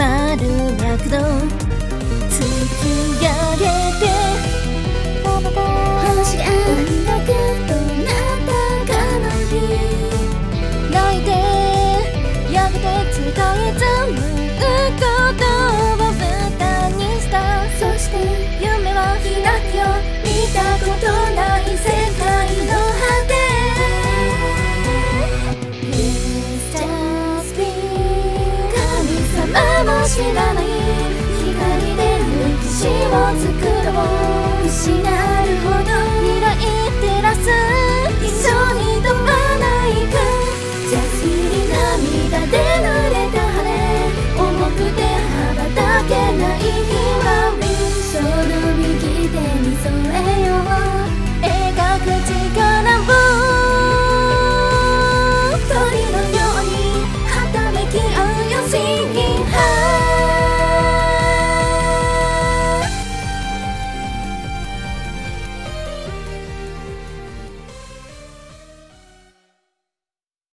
脈動突き上げて星がなくとなったかの日泣いてやがて伝え紡ぐことを歌にした。そして夢は開くよ見たことない世界の果て。 Let's just be 神様も知らない光で歴史を作ろう。失うほど